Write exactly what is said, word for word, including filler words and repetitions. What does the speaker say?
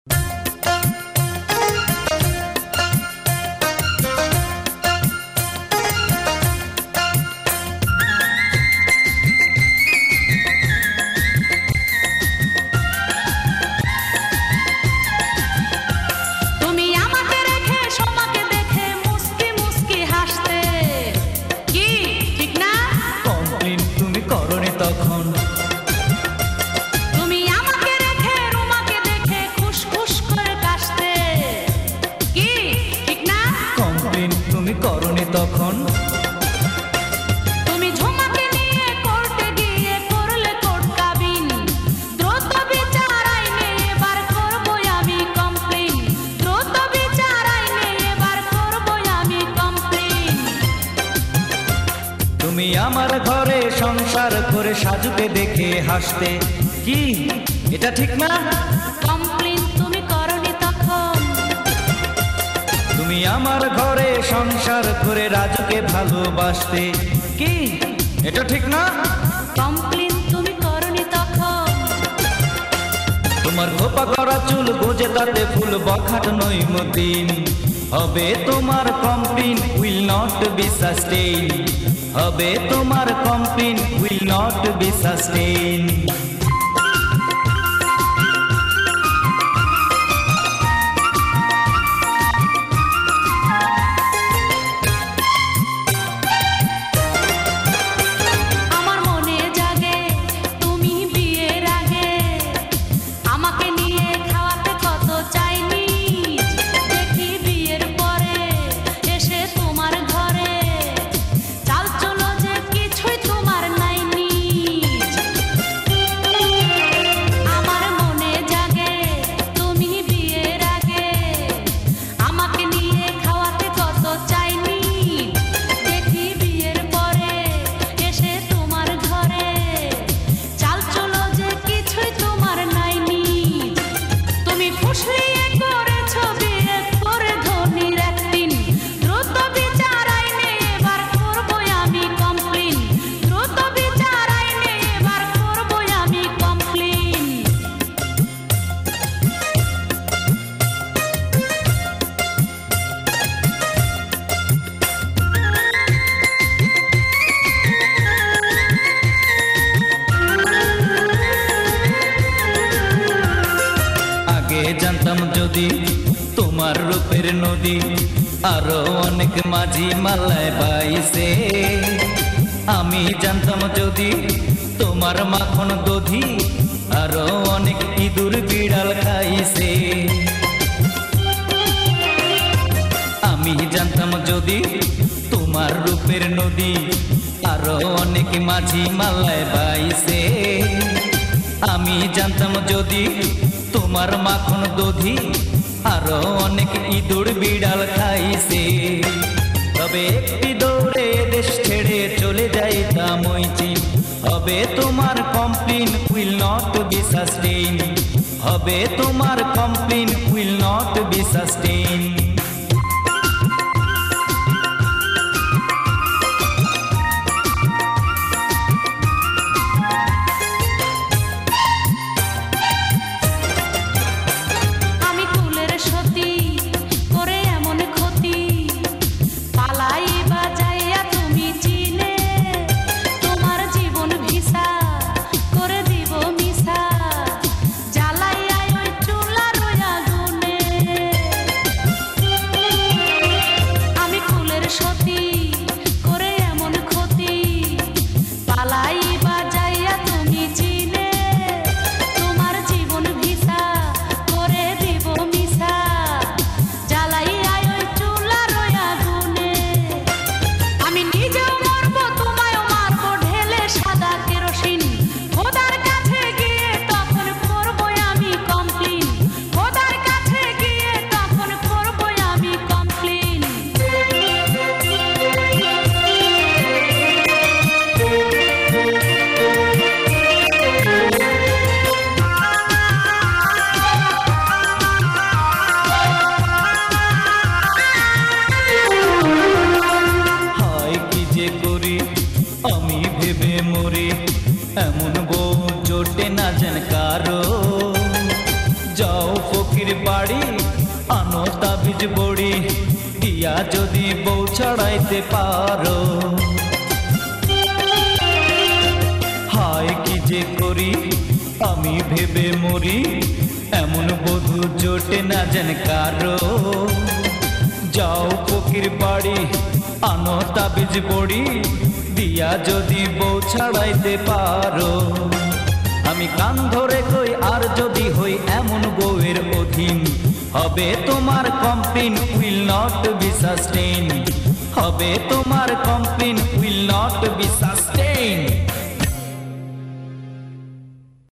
আমার ঘরে সংসার করে সাজুকে দেখে হাসতে, কি এটা ঠিক না? কমপ্লেন তুমি করনি তখন। তুমি আমার ঘরে সংসার করে রাজুকে ভালোবাসতে, কি এটা ঠিক না? কমপ্লেন তুমি করনি তখন। তোমার খোপা করা চুল গোজে তাতে ফুল বখাট নৈমদিন হবে তোমার complain will not be sustain, হবে তোমার complain will not be sustain. আমার মনে জাগে তুমি বিয়ের আগে আমাকে নিয়ে খাওয়াতে কত চাইনি, দেখি বিয়ের পরে এসে তোমার ঘরে চাল চলো যে কিছুই তোমার নাইনি। আমার মনে জাগে তুমি বিয়ের আগে আমাকে নিয়ে খাওয়াতে কত চাইনি, দেখি বিয়ের পরে এসে তোমার ঘরে চাল চলো যে কিছুই তোমার নাইনি। তুমি ফুসলিয়ে করেছো বিয়ে করে ধনির একদিন, দ্রুত বিচার আইনে এবার করবো আমি কমপ্লেন, দ্রুত বিচার আইনে এবার করবো আমি কমপ্লেন। আগে জানতাম যদি তোমার রূপের নদী আরো অনেক মাঝি মালায় বাইছে, আমি জানতাম যদি তোমার মাখন দধি আরো অনেক ইঁদুর বিড়াল খাইছে, আমি জানতাম যদি তোমার রূপের নদী আরো অনেক মাঝি মালায় বাইছে, আমি জানতাম যদি তোমার মাখন দধি আরো অনেক ইঁদুর বিড়াল খাইছে, তবে একটি দৌড়ে দেশ ছেড়ে চলে যাইতাম ওই চীন, হবে তোমার complain will not be sustain, হবে তোমার complain will not be sustain. আমি কুলের সতী করে এমন ক্ষতি পালাই বা যাইয়া তুমি চিনে, তোমার জীবন ভিসা করে দিব মিশা জ্বালাইয়া ওই চুলার আগুনে। বীজ বড়ি দিয়া যদি বউ ছড়াইতে পারো। হায় কি যে করি আমি ভেবে মরি, এমন বধূ জোটে না যেন কারো। যাও ফকির বাড়ি আনো তাবিজ বড়ি দিয়া যদি বউ ছাড়াইতে পারো। আমি কান ধরে কই আর যদি হই এমন বউয়ের অধীন, হবে তোমার complain will not be sustain, হবে তোমার complain will not be sustain.